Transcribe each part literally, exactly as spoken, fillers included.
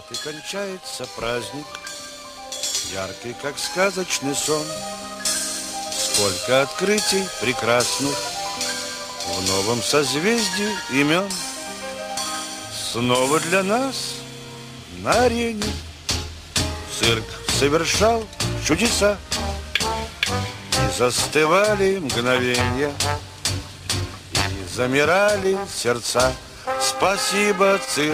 Вот и кончается праздник, яркий, как сказочный сон. Сколько открытий прекрасных в новом созвездии имен. Снова для нас на арене цирк совершал чудеса. И застывали мгновенья, и замирали сердца. Спасибо, цирк,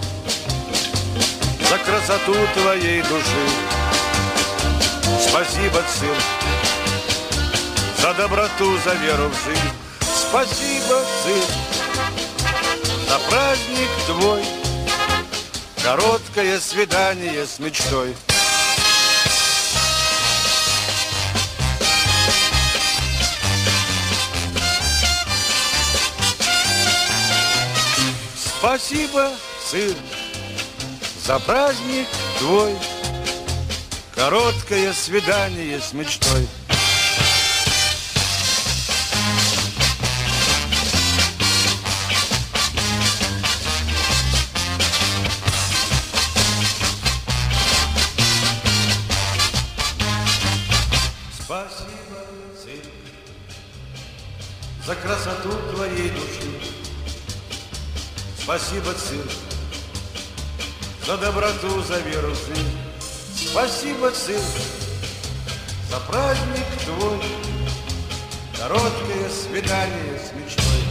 за красоту твоей души. Спасибо, цирк, за доброту, за веру в жизнь. Спасибо, цирк, за праздник твой, короткое свидание с мечтой. Спасибо, цирк, за праздник твой, короткое свидание с мечтой. Спасибо, цирк, за красоту твоей души. Спасибо, цирк, за доброту, за веру в жизнь. Спасибо, цирк, за праздник твой, короткое свидание с мечтой.